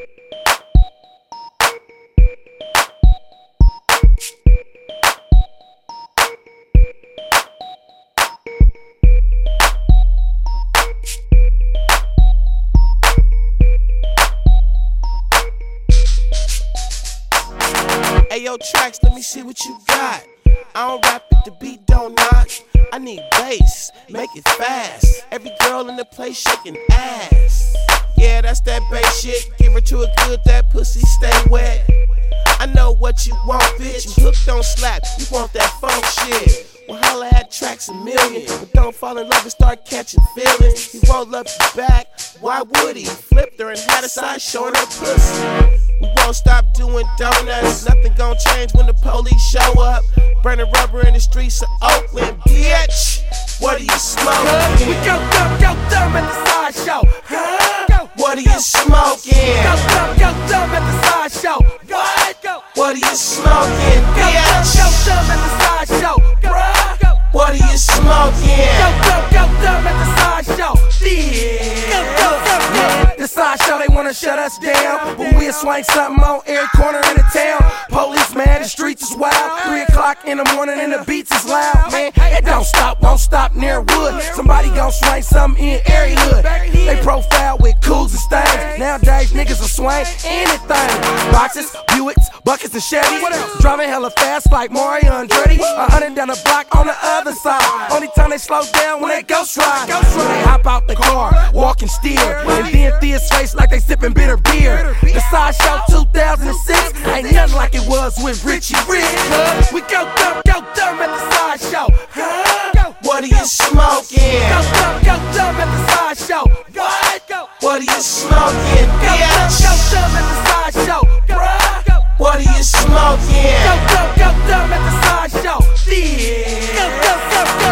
Ayo, Tracks, let me see what you got. I don't rap it, the beat don't knock. I need bass, make it fast. Every girl in the place shaking ass. Yeah, that's that bass shit. Give her to it good, that pussy stay wet. I know what you want, bitch. You hooked on slap, you want that funk shit. Well, holla at Tracks a million, but don't fall in love and start catching feelings. He won't love you back, why would he? Flipped her and had a side showing her pussy. We won't stop doing donuts, nothing gon' change when the police show up. Burning rubber in the streets of Oakland, bitch. What are you smoking? We go dumb at the sideshow. What are you smoking? Go dumb at the sideshow. What are you smoking, bitch? Go dumb at the sideshow. What are you smoking? Go dumb at the sideshow. The sideshow, they wanna shut us down, but we'll swing something on every corner in the town. Police, man, the streets is wild. 3 o'clock in the morning and the beats is loud, man. It don't stop, won't stop near wood. Somebody gon' swing something in every hood. They profile with cools and stains. Nowadays, niggas will swing anything. Boxes, Buicks, buckets, and Chevys. Driving hella fast like Mario Andretti. 100 down the block on the other side. Only time they slow down when they ghost ride. When they hop out the car, walking steer, and then his face like they sipping bitter beer. The sideshow 2006 ain't nothing like it was with Richie Rich. We go